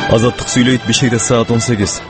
Азаттык сүйлөйт, Бишкекте саат 18.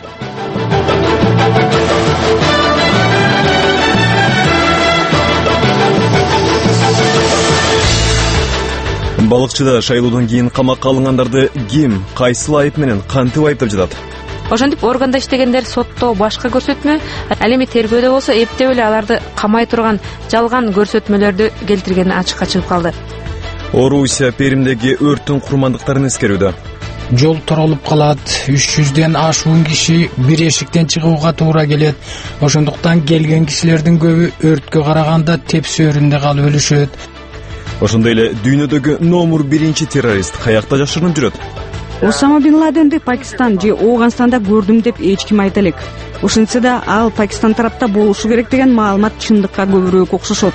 Балыкчыда шайлоодон кийин камакка алынгандарды ким, кайсыл айып менен кантип айыптап жатат? Ошентип органда иштегендер сотто башка көрсөтмө, ал эми тергөөдө болсо эптеп эле аларды камай турган жалган көрсөтмөлөрдү келтиргени ачыкка чыгып калды. Орусия Перимдеги өрттүн курмандыктарын эскерүүдө. Жол торолуп калат, 300ден ашуун киши бир эшиктен чыгууга туура келет. Ошондуктан келген кишилердин көбү өрткө караганда тепсөөрүндө калып өлүшөт. Ошондой эле дүйнөдөгү номер 1 террорист каякта жашырынып жүрөт? Осама Бин Ладенди Пакистан же Ооганстанда көрдүм деп эч ким айта элек. Ошентсе да ал Пакистан тарапта болушу керек деген маалымат чындыкка көбүрөөк окшошот.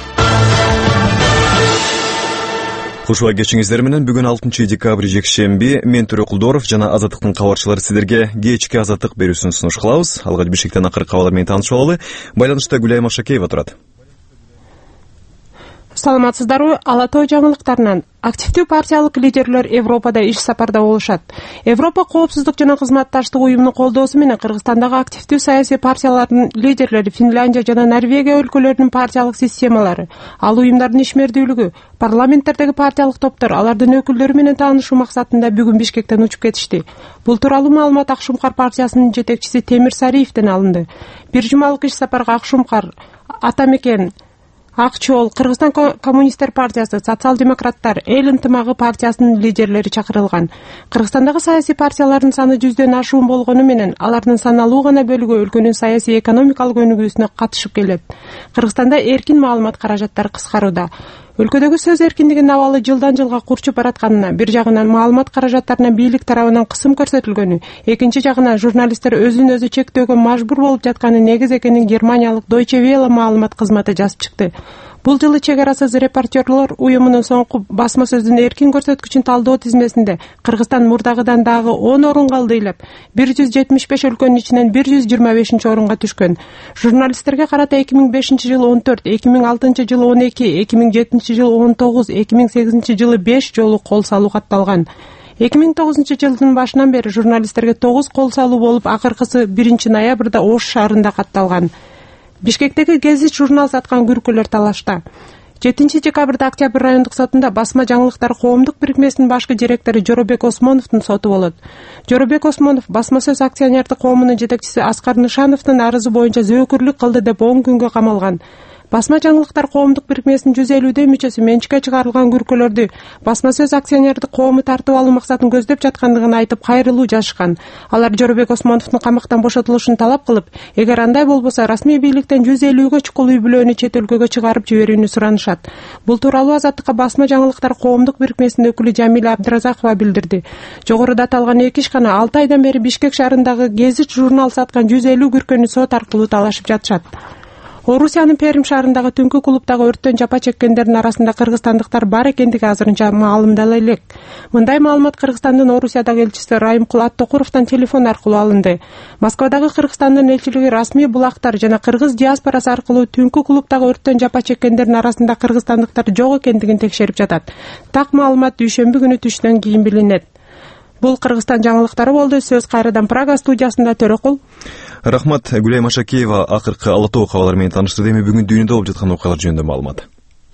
Кушуа кечиңиздер менен бүгүн 6 декабрь жекшемби мен Төрө Кулдоров жана Азаттыктын кабарчылары сиздерге кечки Азаттык берүүсүн сунуш кылабыз. Алгач Бишкектен акыркы кабарлар менен таанышып алалы. Байланышта Гүлай Машакеева турат. Саламатсыздарбы? Ала Тоо жаңылыктарынан активдүү партиялык лидерлер Европада иш сапарда болушат. Европа коопсуздук жана кызматташтык уюмунун колдоосу менен Кыргызстандагы активдүү саясий партиялардын лидерлери Финляндия жана Норвегия өлкөлөрүнүн партиялык системалары, ал уюмдардын ишмердүүлүгү, парламенттердеги партиялык топтор, алардын өкүлдөрү менен таанышуу максатында бүгүн Бишкектен учуп кетишти. Бул тууралуу маалымат Акшумкар партиясынын жетекчиси Темир Сариевден алынды. Бир жумалык иш сапарга Акшумкар, Атамекен, Акчол, Кыргызстан коммунисттер партиясы, социал-демократтар, эл ынтымагы партиясынын лидерлери чакырылган. Кыргызстандагы саясий партиялардын саны 100ден ашуун болгону менен алардын саналуу гана бөлүгү өлкөнүн саясий экономикалык өнүгүүсүнө катышып келет. Кыргызстанда эркин маалымат каражаттары кыскарууда. Өлкөдөгү сөз эркиндигинин абалы жылдан жылга курчуп баратканына, бир жагынан маалымат каражаттарына бийлик тарабынан кысым көрсөтүлгөнү, экинчи жагынан журналисттер өзүн өзү чектөөгө мажбур болуп жатканы негиз экенин германиялык Deutsche Welle маалымат кызматы жазып чыкты. Бул жылы чек арасыз репортерлор уюмунун соңку басма сөздүн эркин көрсөткүчүн талдоо тизмесинде Кыргызстан мурдагыдан дагы 10 орунга ылдыйлап, 175 өлкөнүн ичинен 125-орунга түшкөн. Журналисттерге карата 2005 жылы 14, 2006 жылы 12, 2007 жылы 19, 2008 жылы 5 жолу кол салуу катталган. 2009 жылдын башынан бери журналисттерге 9 кол салуу болуп, акыркысы 1 ноябрда Ош шаарында катталган. Бишкектеги гезит журнал саткан күркөлөр талашта. 7 декабрда Октябрь райондук сотунда басма жаңылыктар коомдук бирикмесинин башкы директору Жоробек Осмоновдун соту болот. Жоробек Осмонов басма сөз акционердик коомунун жетекчиси Аскар Нышановдун арызы боюнча зөөкүрлүк кылды деп 10 күнгө камалган. Басма жаңылыктар коомдук бирикмесинин 150 мүчөсү менчикке чыгарылган күркөлөрдү басма сөз акционердик коому тартып алуу максатын көздөп жаткандыгын айтып кайрылуу жазышкан. Алар Жоробек Осмоновдун камактан бошотулушун талап кылып, эгер андай болбосо расмий бийликтен 150гө чукул үй бүлөнү чет өлкөгө чыгарып жиберүүнү суранышат. Бул тууралуу Азаттыкка басма жаңылыктар коомдук бирикмесинин өкүлү Жамиля Абдыразакова билдирди. Жогоруда аталган эки ишкана 6 айдан бери Бишкек шаарындагы гезит журнал саткан 150 күркөнү сот аркылуу талашып жатышат. Орусиянын Перим шаарындагы түнкү клубдагы өрттөн жапа чеккендердин арасында кыргызстандыктар бар экендиги азырынча маалымдала элек. Мындай маалымат Кыргызстандын Орусиядагы элчиси Райымкул Аттокуровдон телефон аркылуу алынды. Москвадагы Кыргызстандын элчилиги расмий булактар жана кыргыз диаспорасы аркылуу түнкү клубдагы өрттөн жапа чеккендердин арасында кыргызстандыктар жок экендигин текшерип жатат. Так маалымат дүйшөмбү күнү түштөн кийин билинет. Бул Кыргызстан жаңылыктары болду. Сөз кайрадан Прага студиясында Төрөкул. Рахмат, Гүлай Машакеева акыркы Ала Тоо кабарлары менен тааныштырды. Эми бүгүн дүйнөдө болуп жаткан окуялар жөнүндө маалымат.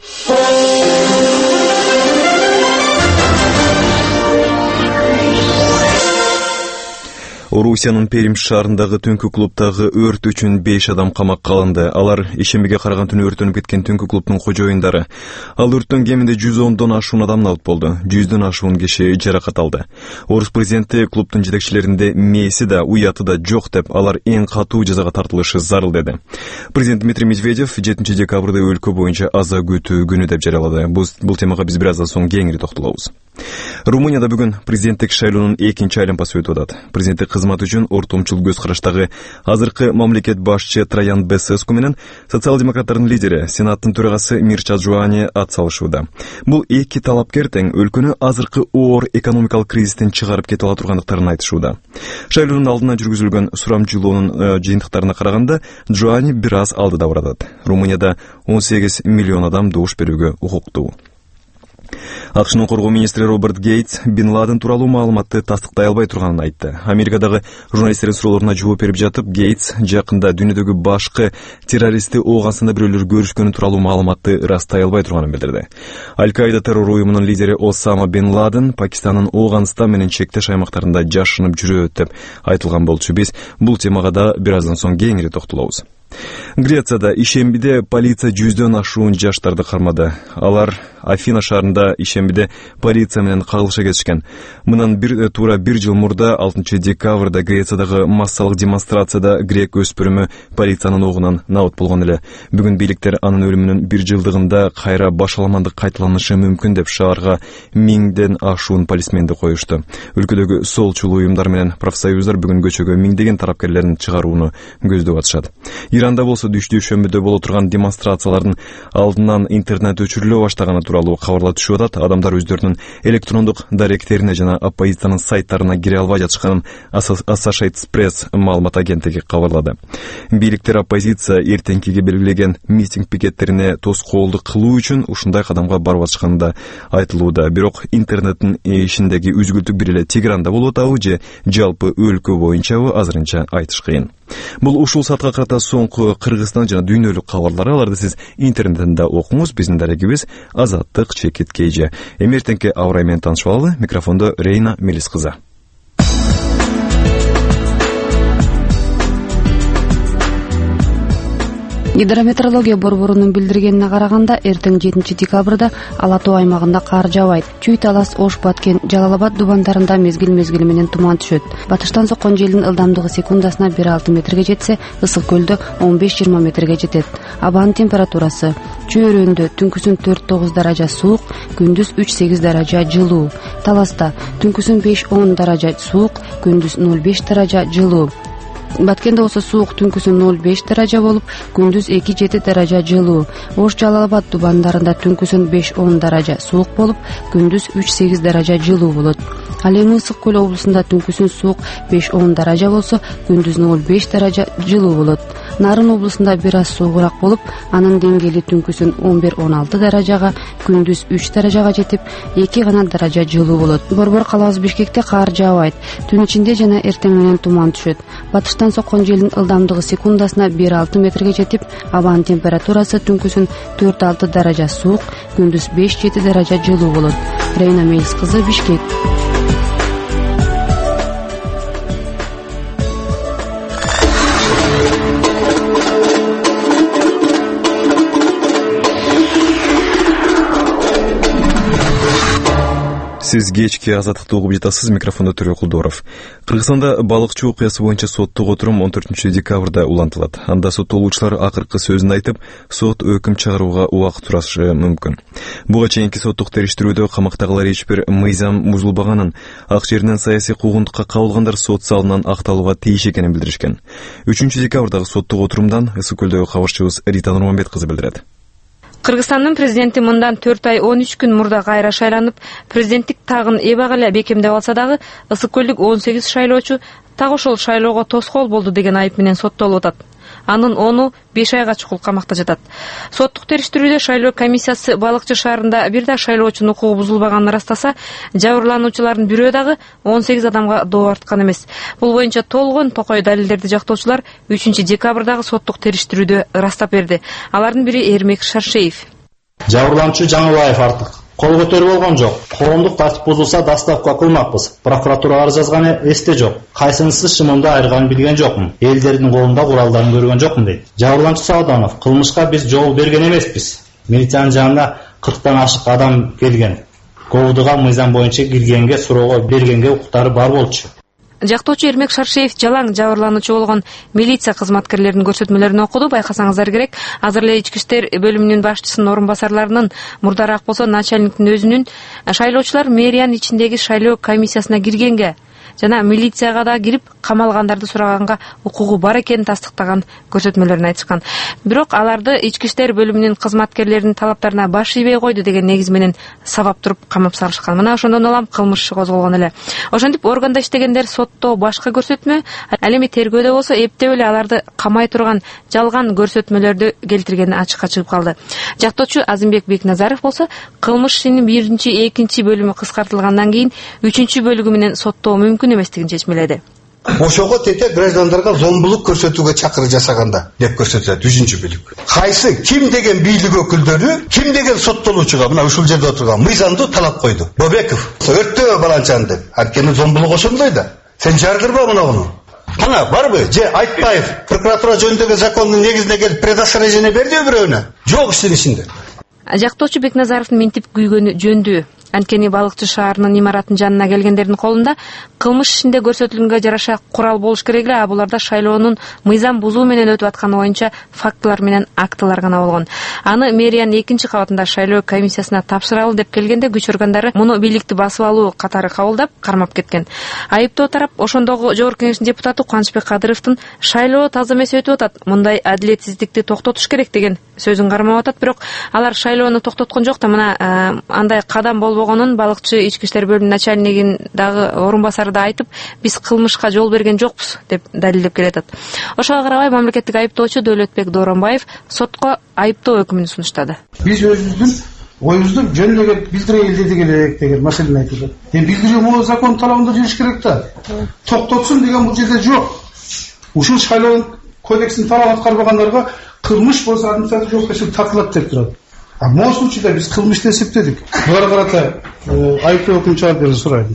Орусиянын Перим шаарындагы түнкү клубдагы өрт үчүн 5 адам камакка алынды. Алар ишембиге караган түнү өртөнүп кеткен түнкү клубдун кожоюндары. Ал өрттөн кеминде 110дон ашуун адам набыт болду. 100дөн ашуун киши жаракат алды. Орус президенти клубдун жетекчилеринде мээси да, уяты да жок деп, алар эң катуу жазага тартылышы зарыл деди. Президент Дмитрий Медведев 7 декабрда өлкө боюнча аза күтүү күнү деп жарыялады. Бул темага биз бир аздан соң кеңири токтолобуз. Румынияда бүгүн президенттик шайлоонун экинчи айланпасы өтүп атат. Президенттик кызмат үчүн ортомчул көз караштагы азыркы мамлекет башчы Троян Бесеску менен социал-демократтардын лидери, сенаттын төрагасы Мирча Джуани ат салышууда. Бул эки талапкер тең өлкөнү азыркы оор экономикалык кризистен чыгарып кете ала тургандыктарын айтышууда. Шайлоонун алдына жүргүзүлгөн сурамжылоонун жыйынтыктарына караганда Джуани бир аз алдыда баратат. Румынияда 18 миллион адам добуш берүүгө укуктуу. АКШнын коргоо министри Роберт Гейтс Бин Ладен тууралуу маалыматты тастыктай албай турганын айтты. Америкадагы журналисттердин суроолоруна жооп берип жатып, Гейтс жакында дүйнөдөгү башкы террористти Ооганстанда бирөөлөр көрүшкөнү тууралуу маалыматты ырастай албай турганын билдирди. Аль-Каида террор уюмунун лидери Осама Бин Ладен Пакистандын Ооганстан менен чектеш аймактарында жашынып жүрөт деп айтылган болчу. Биз бул темага да бир аздан соң кеңири токтолобуз. Грецияда ишембиде полиция 100дөн ашуун жаштарды кармады. Алар Афина шаарында ишембиде полиция менен кагылыша кетишкен. Мындан туура бир жыл мурда 6 декабрда Грециядагы массалык демонстрацияда грек өспүрүмү полициянын огунан набыт болгон эле. Бүгүн бийликтер анын өлүмүнүн бир жылдыгында кайра башаламандык кайталанышы мүмкүн деп шаарга 1000ден ашуун полисменди коюшту. Өлкөдөгү солчул уюмдар менен профсоюздар бүгүн көчөгө миңдеген тарапкерлерин чыгарууну көздөп атышат. Иранда болсо дүйшөмбүдө боло турган демонстрациялардын алдынан интернет өчүрүлө баштаганы тууралуу кабарлар түшүп атат. Адамдар өздөрүнүн электрондук даректерине жана оппозициянын сайттарына кире албай жатышканын Associated Press маалымат агенттиги кабарлады. Бийликтер оппозиция эртеңкиге белгилеген митинг пикеттерине тоскоолдук кылуу үчүн ушундай кадамга барып атышканы да айтылууда. Бирок интернеттин ишиндеги үзгүлтүк бир эле Тегеранда болуп атабы же жалпы өлкө боюнчабы азырынча айтыш кыйын. Бул ушул саатка карата соңку Кыргызстан жана дүйнөлүк кабарлары. Аларды сиз интернеттен окуңуз. Биздин дарегибиз Азаттык Чекит Кейже. Эмертеңки аба ырай менен таанышып алалы. Микрофондо Рейна Мелис кызы. Гидрометеорология борборунун билдиргенине караганда, эртең 7 декабрда Ала Тоо аймагында кар жаабайт. Чүй, Талас, Ош, Баткен, Жалал-Абад дубандарында мезгил менен туман түшөт. Батыштан соккон желдин ылдамдыгы секундасына 1-6 метрге жетсе, Ысык көлдө 15-20 метрге жетет. Абанын температурасы: Чөйрөндө түнкүсүн 4-9 даража суук, күндүз 3-8 даража жылуу. Таласта түнкүсүн 5-10 даража суук, күндүз 0-5 даража жылуу. Баткенде болсо суук, түнкүсүн 0-5 даража болуп, күндүз 2-7 даража жылуу. Ош, Жалал-Абад дубандарында түнкүсүн 5-10 даража суук болуп, күндүз 3-8 даража жылуу болот. Ал эми Ысык көл облусунда түнкүсүн суук 5-10 даража болсо, күндүз 0-5 даража жылуу болот. Нарын облусунда бир аз суугураак болуп, анын деңгээли түнкүсүн 11-16 даражага, күндүз 3 даражага жетип, 2 гана даража жылуу болот. Борбор калабыз Бишкекте кар жаабайт. Түн ичинде жана эртең менен туман түшөт. Батыштан соккон желдин ылдамдыгы секундасына 1-6 метрге жетип, абанын температурасы түнкүсүн 4-6 даража суук, күндүз 5-7 даража жылуу болот. Рейна Мелис кызы, Бишкек. Сиз кечки Азаттыкты угуп жатасыз. Микрофондо Төрө Кулдоров. Кыргызстанда балыкчы окуясы боюнча соттук отурум 14 декабрда улантылат. Анда соттолуучулар акыркы сөзүн айтып, сот өкүм чыгарууга убакыт сурашы мүмкүн. Буга чейинки соттук териштирүүдө камактагылар эч бир мыйзам бузулбаганын, ак жерден саясий куугунтукка кабылгандар сот залынан акталууга тийиш экенин билдиришкен. 3 декабрдагы соттук отурумдан Ысык көлдөгү кабарчыбыз Рита Нурманбет кызы билдирет. Кыргызстандын президенти мындан 4 ай 13 күн мурда кайра шайланып, президенттик тагын эбак эле бекемдеп алса дагы, Ысык көлдүк 18 шайлоочу так ошол шайлоого тоскоол болду деген айып менен соттолуп атат. Анын 10-у 5 айга чукул камакта жатат. Соттук териштирүүдө шайлоо комиссиясы Балыкчы шаарында бир да шайлоочунун укугу бузулбаганын ырастаса, жабырлануучулардын бирөө дагы 18 адамга доо арткан эмес. Бул боюнча толгон токой далилдерди жактоочулар 3 декабрдагы соттук териштирүүдө ырастап берди. Алардын бири Эрмек Шаршеев. Жабырлануучу Жаңылбаев артык кол көтөрүп болгон жок. Коомдук тартип бузулса доставка кылмакпыз. Прокуратурага жазганы эсте жок. Кайсынысы шымымды айырганын билген жокмун. Элдердин колунда куралдарын көргөн жокмун дейт. Жабырлануучу Сааданов: кылмышка биз жол берген эмеспиз. Милициянын жанына 40тан ашык адам келген. Коодуга мыйзам боюнча киргенге, суроого бергенге укуктары бар болчу. Жактоочу Эрмек Шаршеев жалаң жабырлануучу болгон милиция кызматкерлеринин көрсөтмөлөрүн окуду. Байкасаңыздар керек, азыр эле ички иштер бөлүмүнүн башчысынын орун басарларынын, мурдараак болсо начальниктин өзүнүн шайлоочулар мэриянын ичиндеги шайлоо комиссиясына киргенге, жана милицияга да кирип камалгандарды сураганга укугу бар экенин тастыктаган көрсөтмөлөрүн айтышкан. Бирок аларды ички иштер бөлүмүнүн кызматкерлеринин талаптарына баш ийбей койду деген негиз менен сабап туруп камап салышкан. Мына ошондон улам кылмыш иши козголгон эле. Ошентип органда иштегендер сотто башка көрсөтмө, ал эми тергөөдө болсо эптеп эле аларды камай турган жалган көрсөтмөлөрдү келтиргени ачыкка чыгып калды. Жактоочу Азимбек Бекназаров болсо кылмыш ишинин 1-2 бөлүмү кыскартылгандан кийин 3 бөлүгү менен соттоо мүмкүн эместигин чечмеледи. Ошого тете граждандарга зомбулук көрсөтүүгө чакырык жасаганда деп көрсөтүлөт 3 бөлүк. Кайсы ким деген бийлик өкүлдөрү, ким деген соттолуучуга мына ушул жерде отурган мыйзамды талап койду. Бобеков өрттөө баланчаны деп. Анткени зомбулук ошондой да. Сен жардырба мунуну. Кана барбы? Же Айтпаев прокуратура жөнүндөгү закондун негизине келип предостережение берди бирөөнө? Жок иштин ичинде. Жактоочу Бекназаровдун минтип күйгөнү жөндүү. Анткени Балыкчы шаарынын имараттын жанына келгендердин колунда кылмыш ишинде көрсөтүлгөнгө жараша курал болуш керек эле, а буларда шайлоонун мыйзам бузуу менен өтүп атканы боюнча фактылар менен актылар гана болгон. Аны мэриянын 2-кабатында шайлоо комиссиясына тапшыралы деп келгенде күч органдары муну бийликти басып алуу катары кабылдап кармап кеткен. Айыптоо тарап ошондогу жогорку кеңештин депутаты Кубанычбек Кадыровдун шайлоо таза эмес өтүп атат, мындай адилетсиздикти токтотуш керек деген сөзүн кармап атат. Бирок алар шайлоону токтоткон жок да, мына андай кадам болгонун Балыкчы ички иштер бөлүмүнүн начальнигин дагы орун басары да айтып, биз кылмышка жол берген жокпуз деп далилдеп келатат. Ошого карабай мамлекеттик айыптоочу Дөөлөтбек Дооронбаев сотко айыптоо өкүмүн сунуштады. Биз өзүбүздүн оюбузду жөн билдире элдеди керек деген маселени айтылды. Билдирүү бул закон талабында жүрүш керек да. Токтотсун деген бул жерде жок. Ушул шайлоо кодексин талап аткарбагандарга кылмыш болсо административдик жоопкерчилик тартылат деп турат. А могу случайда биз кылмышты эсептедик. Буга карата айыптоо өкүм чыгарып берүүнү сурайм.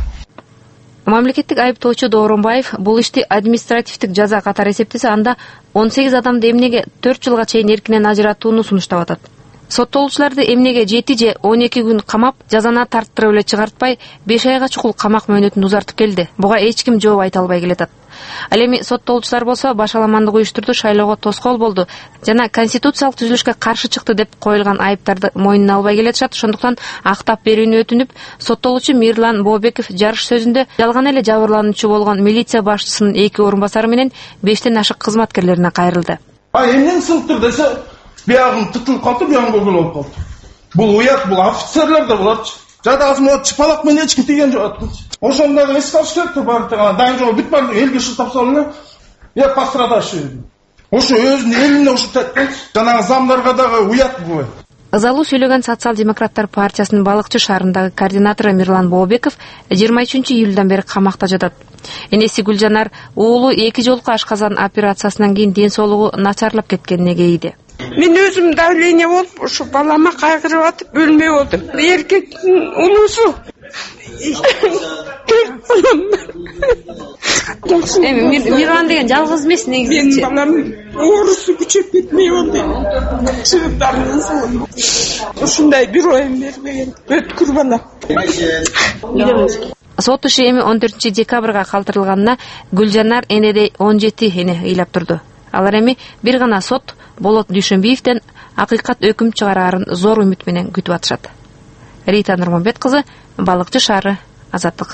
Мамлекеттик айыптоочу Дооронбаев бул ишти административдик жаза катары эсептесе, анда 18 адамды эмнеге 4 жылга чейин эркинен ажыратууну сунуштап атат. Соттолуучуларды эмнеге 7 же 12 күн камап, жазана тарттырып эле чыгартпай 5 айга чукул камак мөөнөтүн узартып келди. Буга эч ким жооп айта албай келатат. Ал эми соттолуучулар болсо башаламандык уюштурду, шайлоого тоскоол болду жана конституциялык түзүлүшкө каршы чыкты деп коюлган айыптарды мойнуна албай келатышат. Ошондуктан актап берүүнү өтүнүп, соттолуучу Мирлан Бобеков жарыш сөзүндө жалган эле жабырлануучу болгон милиция башчысынын 2 орун басары менен 5тен ашык кызматкерлерине кайрылды. Эмнени сылыптыр десе, биягым тытылып калды, биягым көгөл болуп калды. Бул уят, бул офицерлер да буларчы. Жадагы могу чыпалак менен эч ким тийген жок. Ошондо эске алыш керек, баардыгы дайын жол бүт бар, элге шылтап салына. Я пострадавший. Ошо өзүнүн элине ушунтат. Жанагы замдарга дагы уят бул. Ызалуу сүйлөгөн Социал-демократтар партиясынын Балыкчы шаарындагы координатору Мирлан Бообеков 23-июлдан бери камакта жатат. Энеси Гүлжанар уулу 2 жолку ашказан операциясынан кийин ден соолугу начарлап кеткенине кейиди. Мен өзүм давление болуп, ушу балама кайгырып атып өлмөй болдум. Эркектин улусу. Мирлан деген жалгыз эмес негизи. Менин балам оорусу күчөп кетмей болду. Чыгыптарынан ушундай бир оюн бербеген. Өткүр бала. Сот иши эми 14-декабрга калтырылганына Гүлжанар энедей 17 эне ыйлап турду. Алар эми бир гана сот Болот Дүйшөнбиевден акыйкат өкүм чыгарарын зор үмүт менен күтүп атышат. Рита Нурманбет кызы, Балыкчы шаары, Азаттык.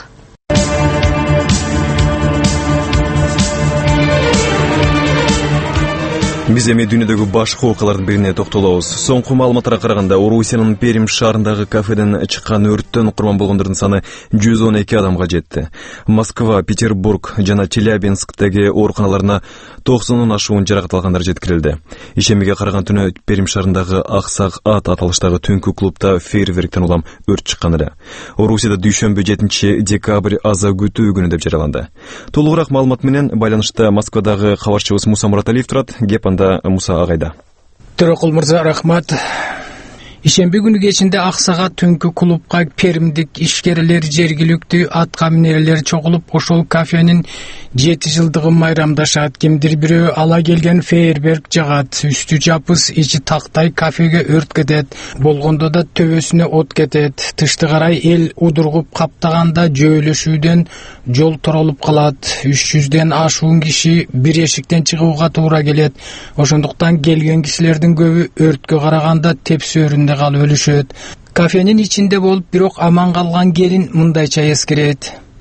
Биз эми дүйнөдөгү башка окуялардын бирине токтолобуз. Соңку маалыматтарга караганда, Орусиянын Перим шаарындагы кафеден чыккан өрттөн курман болгондордун саны 112 адамга жетти. Москва, Петербург жана Челябинсктеги ооруканаларына 90 ашуун жаракат алгандар жеткирилди. Ишемиге караган түнү Перим шаарындагы Аксак Ат аталыштагы түнкү клубда фейерверктен улам өрт чыккан эле. Орусияда дүйшөмбү 7-декабрь аза күтүү күнү деп жарыяланды. Толугураак маалымат менен байланышта Москвадагы кабарчыбыз Муса Мураталиев турат. Муса агайда. Төрөкул мырза, рахмат. Ишемби күнү кечинде Аксак түнкү клубка перимдик ишкерлер, жергиликтүү ат каминелер чогулуп, ошол кафенин 7 жылдыгын майрамдашат. Кимдир бирөө ала келген фейерверк жагат. Үстү жапыс, ичи тактай кафеге өрт кетет. Болгондо да төбөсүнө от кетет. Тышты карай эл удургуп каптаганда жөөлөшүүдөн жол торолуп калат. 300ден ашуун киши бир эшиктен чыгууга туура келет. Ошондуктан келген кишилердин көбү өрткө караганда тепсөөрүндө калып өлүшөт. Кафенин ичинде болуп, бирок аман калган келин мындайча эскерет.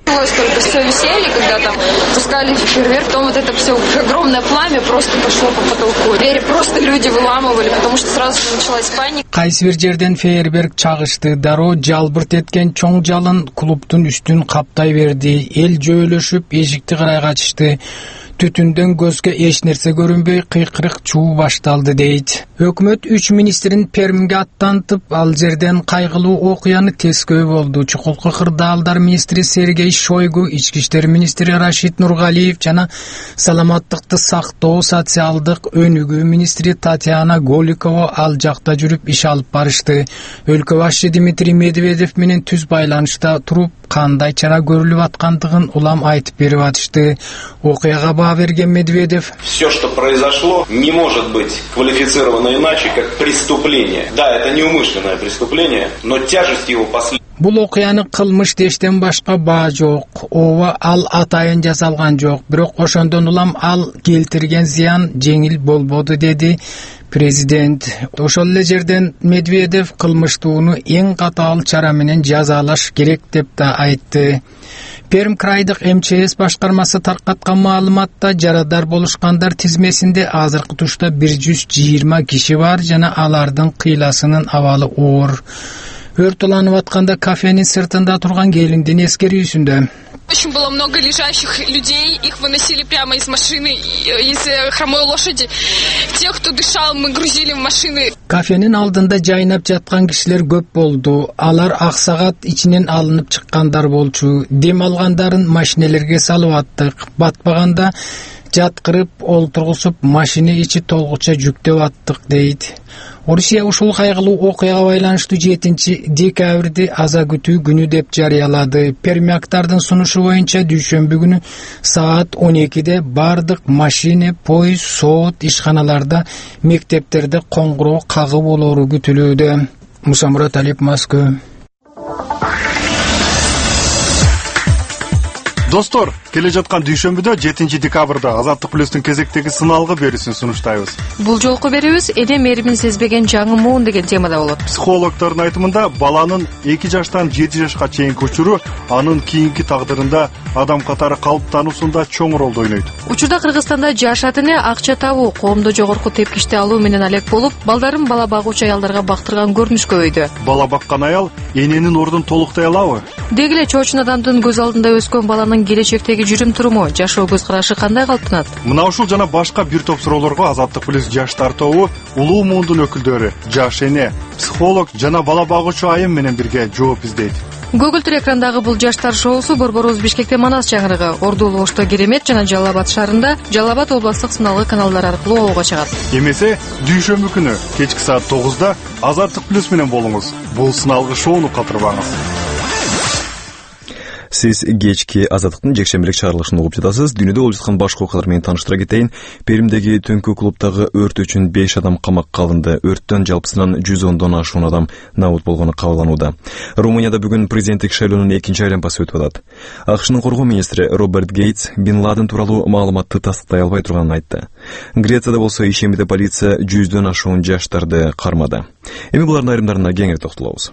Только все веселье, когда там пускали фейерверк, потом вот это все огромное пламя просто пошло по потолку. Двери просто люди выламывали, потому что сразу же началась паника. Кайсы бир жерден фейерверк чагышты, дароо жалбырт эткен чоң жалын клубтун үстүн каптай берди. Эл жөөлөшүп, эшикти карай качышты. Түтүндөн көзгө эч нерсе көрүнбөй, кыйкырык чуу башталды дейт. Өкмөт 3 министрин Пермге аттантып, ал жерден кайгылуу окуяны тескөө болду. Чукулку кырдаалдар министри Сергей Шойгу, ички иштер министри Рашид Нургалиев жана саламаттыкты сактоо социалдык өнүгүү министри Татьяна Голикова ал жакта жүрүп иш алып барышты. Өлкө башчы Дмитрий Медведев менен түз байланышта туруп, кандай чара көрүлүп аткандыгын улам айтып берип атышты. Окуяга баа берген Медведев: Все, что произошло, не может быть квалифицировано иначе, как преступление. Да, это неумышленное преступление, но тяжесть его последствий. Бул окуяны кылмыш дештен башка баа жок. Ооба ал атайын жасалган жок, бирок ошондон улам ал келтирген зыян жеңил болбоду, деди президент. Ошол эле жерден Медведев кылмыштууну эң катаал чара менен жазалаш керек деп да айтты. Перм крайдык МЧС башкармасы таркаткан маалыматта жарадар болушкандар тизмесинде азыркы тушта 120 киши бар жана алардын кыйласынын абалы оор. Өрт уланып атканда кафенин сыртында турган келиндин эскерүүсүндө Очень было много лежащих людей, их выносили прямо из машины, из хромой лошади. Тех, кто дышал, мы грузили в машины. Кафенин алдында жайнап жаткан кишилер көп болду. Алар аксагат ичинен алынып чыккандар болчу. Дем алгандарын машинелерге салып аттык. Батпаганда жаткырып, олтургусуп, машина ичи толгуча жүктөп аттык, дейт. Орусия ушул кайгылуу окуяга байланыштуу 7 декабрди аза күтүү күнү деп жарыялады. Пермяктардын сунушу боюнча дүйшөмбү күнү саат 12де бардык машина, поезд, соот, ишканаларда, мектептерде коңгуроо кагып болору күтүлүүдө. Мусамурат Алиев, Москва. Достор, келе жаткан дүйшөмбүдө 7 декабрда Азаттык плюстун кезектеги сыналгы берүүсүн сунуштайбыз. Бул жолку берүүбүз эде мээрибин сезбеген жаңы муун деген темада болот. Психологдордун айтымында баланын 2 жаштан 7 жашка чейинки учуру анын кийинки тагдырында адам катары калыптануусунда чоң ролду ойнойт. Учурда Кыргызстанда жаш ата эне акча табуу, коомдо жогорку тепкичти алуу менен алек болуп, балдарын бала багуучу аялдарга бактырган көрүнүш көбөйдү. Бала баккан аял эненин ордун толуктай алабы? Деги эле чоочун адамдын көз алдында өскөн баланын келечектеги жүрүм-туруму, жашоо көз карашы кандай калыптанат? Мына ушул жана башка бир топ суроолорго Азаттык плюс жаштар тобу улуу муундун өкүлдөрү, жаш эне, психолог жана бала багуучу айым менен бирге жооп издейт. Көгүлтүр экрандагы бул жаштар шоусу Борборубуз Бишкекте Манас чаңырыгы, Орду Улуошто Керемет жана Жалал Абад шаарында Жалал Абад областык сыналгы каналдар аркылуу оога чыгат. Эмесе дүйшөмбү күнү кечки саат 9да Азаттык плюс менен болуңуз. Бул сыналгы шоуну калтырбаңыз. Сиз кечки Азаттыктын жекшембилик чыгарылышын угуп жатасыз. Дүйнөдө болуп жаткан башка окуялар менен тааныштыра кетейин. Пермдеги түнкү клубдагы өрт үчүн 5 адам камакка алынды. Өрттөн жалпысынан 110дон ашуун адам набут болгону кабарланууда. Румынияда бүгүн президенттик шайлоонун экинчи айланпасы өтүп атат. АКШнын коргоо министри Роберт Гейтс Бин Ладен тууралуу маалыматты тастыктай албай турганын айтты. Грецияда болсо ишембиде полиция 100дөн ашуун жаштарды кармады. Эми булардын айрымдарына кеңири токтолобуз.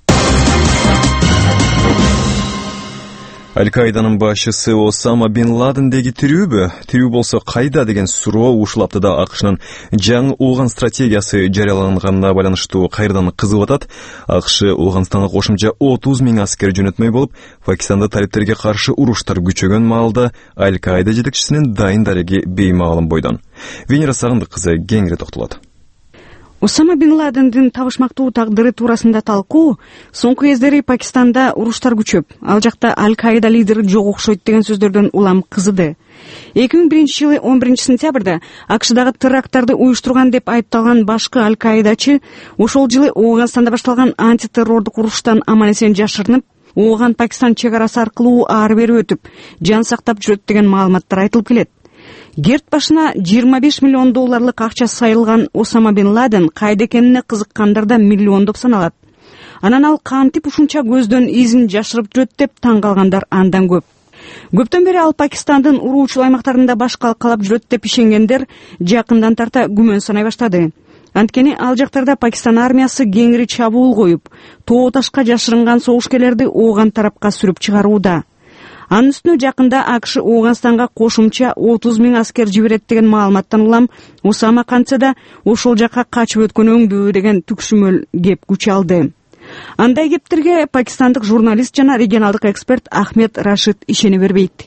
Аль-Каиданын башчысы Осама Бин Ладендеги тирүүбү? Тирүү болсо кайда деген суроо ушул аптада АКШнын жаңы Ууган стратегиясы жарыяланганына байланыштуу кайрадан кызып атат. АКШ Ууганстанга кошумча 30 000 аскер жөнөтмөй болуп, Пакистанда талиптерге каршы уруштар күчөгөн маалда Аль-Каида жетекчисинин дайын дареги беймаалым бойдон. Венера Сагындык кызы кеңири токтолот. Осама Бин Ладендин табышмактуу тагдыры туурасында талкуу соңку кездери Пакистанда уруштар күчөп, ал жакта Аль-Каида лидери жок окшойт деген сөздөрдөн улам кызыды. 2001-жылы 11-сентябрда АКШдагы теракттарды уюштурган деп айыпталган башкы Аль-Каидачы ошол жылы Ооганстанда башталган антитеррордук уруштан аман эсен жашырынып, Ооган Пакистан чек арасы аркылуу ары бери өтүп, жан сактап жүрөт деген маалыматтар айтылып келет. Герт башына 25 миллион долларлык акча сайылган Осама Бин Ладен кайда экенине кызыккандарда миллиондоп саналат. Анан ал кантип ушунча көздөн изин жашырып жүрөт деп таң калгандар андан көп. Көптөн бери ал Пакистандын уруучул аймактарында баш калкалап жүрөт деп ишенгендер жакындан тарта күмөн санай баштады. Анткени ал жактарда Пакистан армиясы кеңири чабуул коюп, тоо ташка жашырынган согушкерлерди Ооган тарапка сүрүп чыгарууда. Анын үстүнө жакында АКШ Ооганстанга кошумча 30 000 аскер жиберет деген маалыматтан улам Осама кантса да ошол жакка качып өткөн өңдүү деген түкшүмөл кеп күч алды. Андай кептерге пакистандык журналист жана регионалдык эксперт Ахмед Рашид ишене бербейт.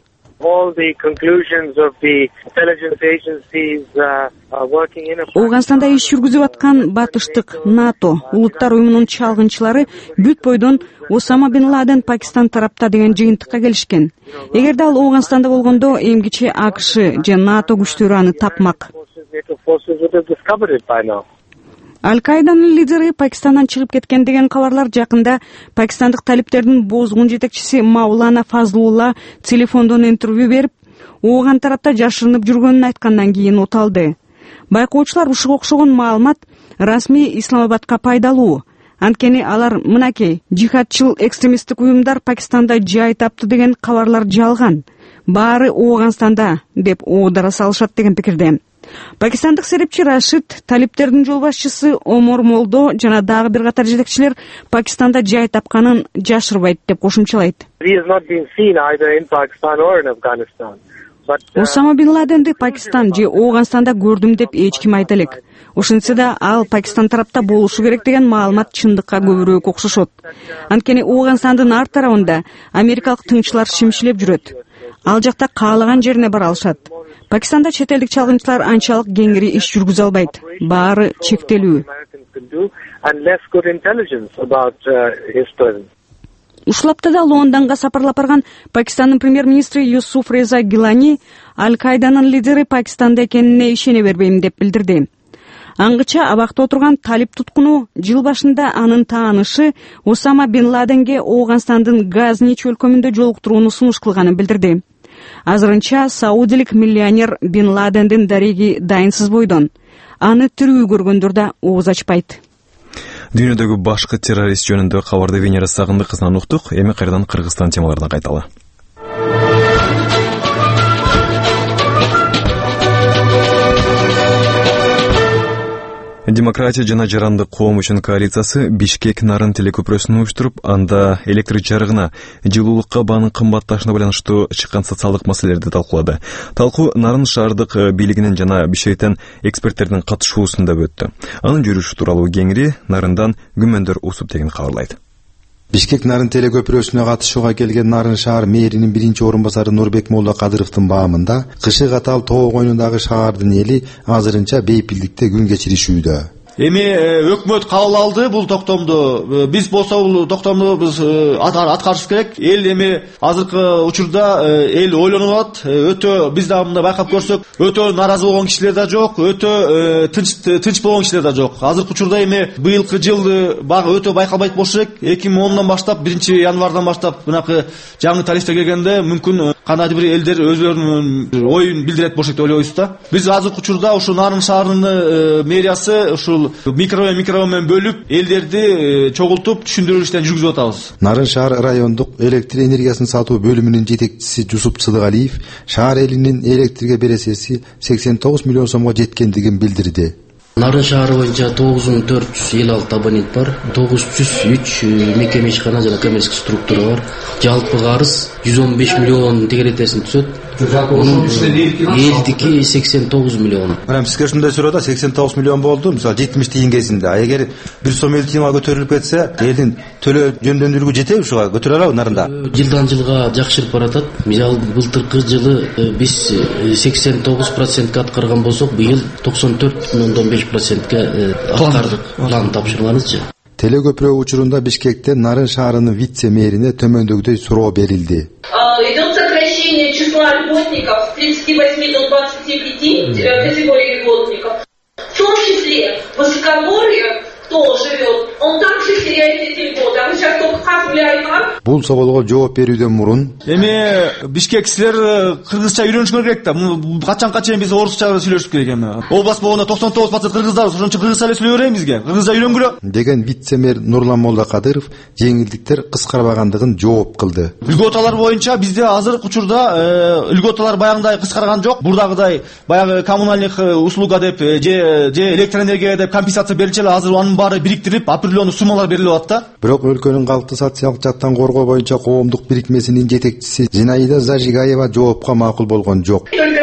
Ооганстанда иш жүргүзүп аткан батыштык НАТО улуттар уюмунун чалгынчылары бүт бойдон Осама бин Ладен Пакистан тарапта деген жыйынтыкка келишкен. Эгерде ал Ооганстанда болгондо эмгиче АКШ же НАТО күчтөрү аны тапмак. Аль-Каиданын лидери Пакистандан чыгып кеткен деген кабарлар жакында пакистандык талиптердин бозгун жетекчиси Маулана Фазлулла телефондон интервью берип, Ооган тарапта жашырынып жүргөнүн айткандан кийин оталды. Байкоочулар ушуга окшогон маалымат расмий Исламабадка пайдалуу. Анткени алар мынакей жихадчыл экстремисттик уюмдар Пакистанда жай тапты деген кабарлар жалган. Баары Ооганстанда деп оодара салышат деген пикирде. Пакистандык серепчи Рашид талиптердин жол башчысы Омор Молдо жана дагы бир катар жетекчилер Пакистанда жай тапканын жашырбайт деп кошумчалайт. Осама бин Ладенди Пакистан же Ооганстанда көрдүм деп эч ким айта элек. Ошентсе да ал Пакистан тарапта болушу керек деген маалымат чындыкка көбүрөөк окшошот. Анткени Ооганстандын арт тарабында америкалык тыңчылар шимшилеп жүрөт. Ал жакта каалаган жерине бара алышат. Пакистанда чет элдик чалгынчылар анчалык кеңири иш жүргүзө албайт. Баары чектелүү. Ушул аптада Лондонго сапарлап барган Пакистандын премьер-министри Юсуф Реза Гилани Аль-Каиданын лидери Пакистанда экенине ишене бербейм деп билдирди. Аңгыча абакта отурган талип туткуну жыл башында анын таанышы Осама бин Ладенге Ооганстандын Газни чөлкөмүндө жолуктурууну сунуш кылганын билдирди. Азырынча саудилик миллионер бин Ладендин дареги дайынсыз бойдон. Аны тирүү көргөндөр да ооз ачпайт. Дүйнөдөгү башкы террорист жөнүндө кабарды Венера Сагындык кызынан уктук. Эми кайрадан Кыргызстан темаларына кайталы. Демократия жана жарандык коом үчүн коалициясы Бишкек Нарын телекөпүрөсүн уюштуруп, анда электр жарыгына, жылуулукка баанын кымбатташына байланыштуу чыккан социалдык маселелерди талкуулады. Талкуу Нарын шаардык бийлигинин жана Бишкектен эксперттердин катышуусунда өттү. Анын жүрүшү тууралуу кеңири Нарындан Күмөндөр Усуп деген кабарлайт. Бишкек Нарын телекөпүрөсүнө катышууга келген Нарын шаар мэринин биринчи орун басары Нурбек Молла Кадыровдун баамында кышы катал тоо койнундагы шаардын эли азырынча бейпилдикте күн кечиришүүдө. Эми өкмөт кабыл алды бул токтомду. Биз болсо бул токтомду биз аткарыш керек. Эл эми азыркы учурда эл ойлонуп атат. Өтө биз да мында байкап көрсөк, өтө нааразы болгон кишилер да жок, өтө тынч болгон кишилер да жок. Азыркы учурда эми быйылкы жыл багы өтө байкалбайт болушу керек. 2010 баштап 1-январдан баштап мынакы жаңы тарифте келгенде мүмкүн кандайдыр бир элдер өзлөрүнүн оюн билдирет болуш керек деп ойлойбуз да. Биз азыркы учурда ушу Нарын шаарынын мэриясы ушул микрорайон менен бөлүп элдерди чогултуп түшүндүрүү иштин жүргүзүп атабыз. Нарын шаар райондук электр энергиясын сатуу бөлүмүнүн жетекчиси Жусуп Сыдыгалиев шаар элинин электрге бересеси 89 миллион сомго жеткендигин билдирди. Нарын шаары боюнча 9456 абонент бар, 903 мекеме ишкана жана коммерческий структура бар. Жалпы карыз 115 миллион тегеретесин түшөт. Элдики 89 миллион. Мына сизге ушундай суроо 89 миллион болду, мисалы 70 тиын кезинде. Эгер 1 сом 50 тиынга көтөрүлүп кетсе, элдин төлөө жөндөндүрүүгө жетеби ушуга? Көтөрө алабы Нарында? Жылдан жылга жакшырып баратат. Мисалы былтыркы жылы биз 89%га аткарган болсок, быйыл 94,5%га аткардык. План тапшырганыбызчы. Телекөпүрө учурунда Бишкектен Нарын шаарынын вице-мэрине төмөндөгүдөй суроо берилди. Идет сокращение числа льготников с 38 до 25 категорий льготников. В том числе высокогорье, кто живет, он также теряет эти льготы. А вы сейчас только хасбили айткан. Бул соболго жооп берүүдөн мурун эми бишкексилер кыргызча үйрөнүшү керек да. Качанга чейин биз орусча сүйлөшүп керек эми. Область болгондо 99% кыргыздар, ошончо кыргызча эле сүйлөй берейин бизге. Кыргызча үйрөнгүлө деген вице-мэр Нурлан Молла Кадыров жеңилдиктер кыскарбагандыгын жооп кылды. Льготалар боюнча бизде азыр учурда льготалар баягындай кыскарган жок. Бурдагыдай баягы коммунальных услуга деп же электроэнергия деп компенсация берилчү эле азыр анын баары бириктирип определенный суммалар берилип атат да. Бирок өлкөнүн калкты социалдык жактан коргоо боюнча коомдук бирикмесинин жетекчиси Зинаида Зажигаева жоопко макул болгон жок. Только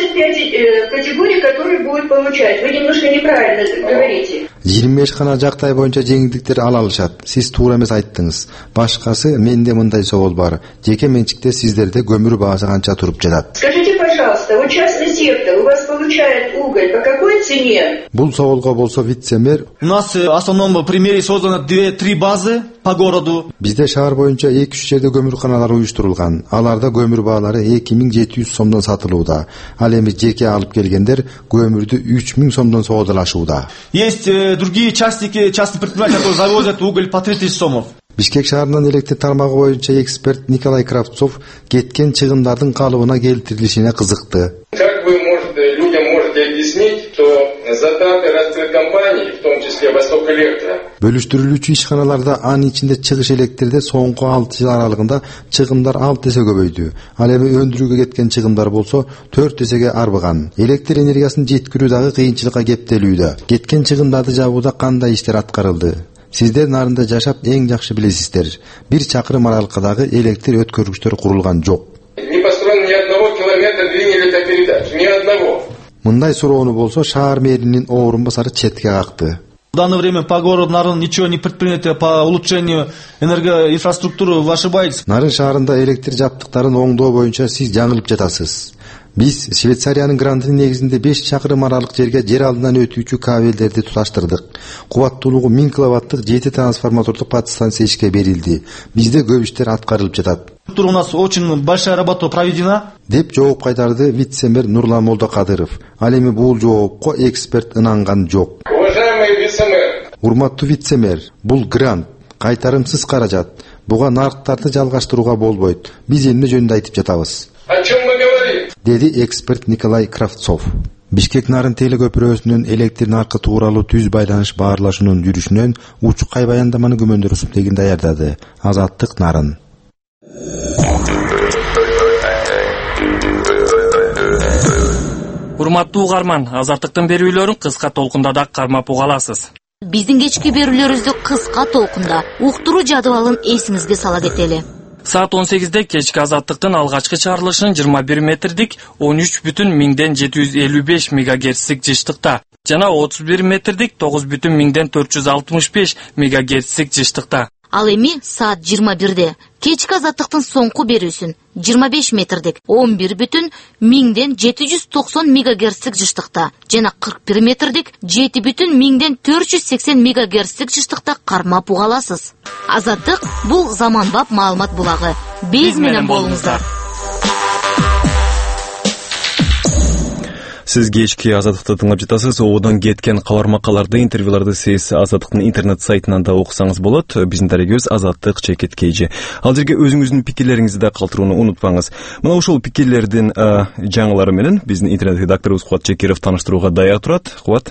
25 категорий, которые будут получать. Вы немножко неправильно говорите. 25 гана жактай боюнча жеңилдиктер ала алышат. Сиз туура эмес айттыңыз. Башкасы менде мындай соол бар. Жеке менчикте сиздерде көмүр баасы канча туруп жатат? Скажите, пожалуйста, вот частный сектор у вас получает уголь по какой цене? Бул соолго болсо вице-мэр: У нас в основном примере создано 2-3 базы по городу. Бизде шаар боюнча 2-3 жерде көмүрканалар уюштурулган. Аларда көмүр баалары 2700 сомдон сатылууда. Ал эми жеке алып келгендер көмүрдү 3000 сомдон соодалашууда. Есть другие частные предприятия, которые завозят уголь по 3000 сомов. Бишкек шаарынын электр тармагы боюнча эксперт Николай Кравцов кеткен чыгымдардын калыбына келтирилишине кызыкты. Как вы людям можете объяснить, что затраты растет компаний, в том числе Восток Электро? Бөлүштүрүлүүчү ишканаларда анын ичинде чыгыш электрде соңку 6 жыл аралыгында чыгымдар 6 эсе көбөйдү. Ал эми өндүрүүгө кеткен чыгымдар болсо 4 эсеге арбыган. Электр энергиясын жеткирүү дагы кыйынчылыкка кептелүүдө. Кеткен чыгымдарды жабууда кандай иштер аткарылды? Сиздер нарында жашап эң жакшы билесиздер. Бир чакырым аралыкдагы электр өткөргүчтөр курулган жок. Не построено ни одного километра линии электропередач, ни одного. Мындай суроону болсо шаар мэринин орун басары четке какты. В данное время по городу Нарын ничего не предпринято по улучшению энергоинфраструктуры, вы ошибаетесь. Нарын шаарында электр жабдыктарын оңдоо боюнча сиз жаңылып жатасыз. Биз Швейцариянын грантынын негизинде 5 чакырым аралык жерге жер алдынан өтүүчү кабелдерди туташтырдык. Кубаттуулугу 1000 киловаттык 7 трансформатордук подстанция ишке берилди. Бизде көп иштер аткарылып жатат. У нас очень большая работа проведена. Деп жооп кайтарды вице-мэр Нурлан Молдокадыров. Ал эми бул жоопко эксперт ынанган жок. Уважаемый вице-мэр. Урматтуу вице-мэр, бул грант, кайтарымсыз каражат. Буга нарыктарды жалгаштырууга болбойт. Биз эмне жөнүндө айтып жатабыз? О чем мы говорим? Деди эксперт Николай Кравцов. Бишкек Нарын телекөпүрөсүнүн электр наркы тууралуу түз байланыш баарлашуунун жүрүшүнөн учукай баяндаманы күмөндөр Усупбегин даярдады. Азаттык Нарын. Урматтуу угарман, Азаттыктын берүүлөрүн кыска толкунда да кармап угаласыз. Биздин кечки берүүлөрүбүздү кыска толкунда уктуруу жадыбалын эсиңизге сала кетели. Саат 18-де кечки Азаттыктын алгачкы чыгарылышын 21 метрдик 13,755 мегагерцтик жыштыкта жана 31 метрдик 9,465 мегагерцтик жыштыкта. Ал эми саат 21-де кечки Азаттыктын соңку берүүсүн 25 метрдик 11,790 мегагерцтик жыштыкта жана 41 метрдик 7,480 мегагерцтик жыштыкта кармап угаласыз. Азаттык бул заманбап маалымат булагы. Биз менен болуңуздар. Сиз кечки Азаттыкты тыңлап жатасыз. Оодон кеткен кабар макаларды, интервьюларды сиз Азаттыктын интернет сайтынан да окусаңыз болот. Биздин дарегибиз Азаттык _KG. Ал жерге өзүңүздүн пикирлериңизди да калтырууну унутпаңыз. Мына ошол пикирлердин жаңылары менен биздин интернет редакторубуз Кубат Чекиров тааныштырууга даяр турат. Кубат.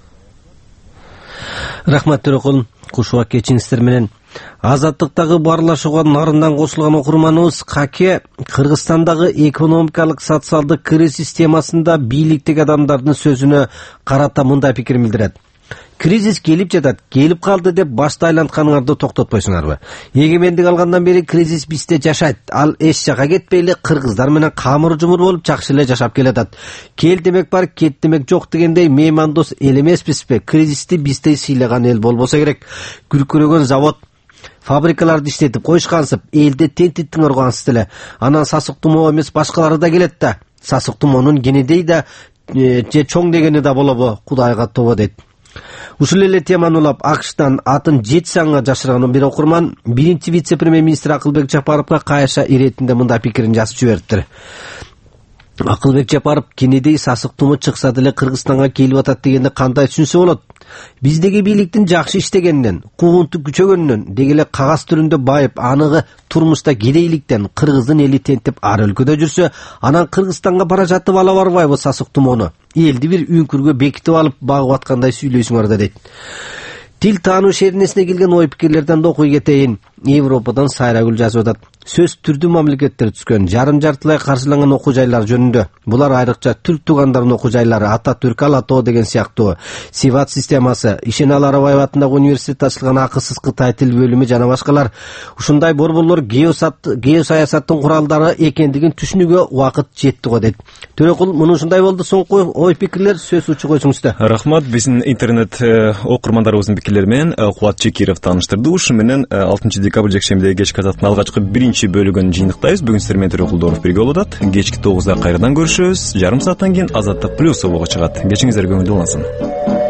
Рахмат Төрөкул, кушуак кечиңиздер менен. Азаттыктагы баарлашууга нарындан кошулган окурманыбыз Каке Кыргызстандагы экономикалык социалдык кризис темасында бийликтеги адамдардын сөзүнө карата мындай пикир билдирет. Кризис келип жатат, келип калды деп башты айлантканыңарды токтотпойсуңарбы? Эгемендик алгандан бери кризис бизде жашайт. Ал эч жака кетпей эле кыргыздар менен камыр жумур болуп жакшы эле жашап келатат. Кел демек бар, кет демек жок дегендей меймандос эл эмеспизби? Кризисти биздей сыйлаган эл болбосо керек. Күркүрөгөн завод, фабрикаларды иштетип коюшкансып, элде тентиттиңер койгансыз эле. Анан сасык тумоо эмес башкалары да келет да. Сасык тумоонун кенедей да же чоң дегени да болобу? Кудайга тобо дейт. Ушул эле теманы улап АКШтан атын 7 саңга жашырган бир окурман биринчи вице-премьер-министр Акылбек Жапаровго кайша иретинде мындай пикирин жазып жибериптир. Акылбек Жапаров Кенедей сасык тумоо чыкса деле Кыргызстанга келип атат дегенди кандай түшүнсө болот? Биздеги бийликтин жакшы иштегенинен, куугунту күчөгөнүнөн, деги эле кагаз түрүндө байып, аныгы турмушта кедейликтен кыргыздын эли тентип ар өлкөдө жүрсө, анан Кыргызстанга бара жатып ала барбайбы сасык тумоону? Элди бир үңкүргө бекитип алып багып аткандай сүйлөйсүңөр да дейт. Тил таануу шеринесине келген ой пикирлерден да окуй кетейин. Европадан сайрагүл жазып атат. Сөз түрдүү мамлекеттер түскөн, жарым жартылай каршыланган окуу жайлар жөнүндө. Булар айрыкча түрк туугандардын окуу жайлары, Ататүрк, Ала-Тоо деген сыяктуу, Сиват системасы, Ишеналы Арабаев атындагы университетте ачылган акысыз Кытай тил бөлүмү жана башкалар. Ушундай борборлор геосаясаттын куралдары экендигин түшүнүүгө убакыт жетти го дейт. Төрөкул, муну ушундай болду. Соңку ой пикирлер сөз учу койсуңуздар. Рахмат, биздин интернет окурмандарыбыздын пикирлери менен Кубат Чекиров тааныштырды. Ушу менен 6 декабрь жекшембидеги кечки азаттын алгачкы биринчи бөлүгүн жыйынтыктайбыз. Бүгүн сиздер менен Төрөкул Дооров бирге болуп атат. Кечки 9-да кайрадан көрүшөбүз. Жарым сааттан кийин Азаттык плюс обого чыгат. Кечиңиздер көңүлдүү болсун.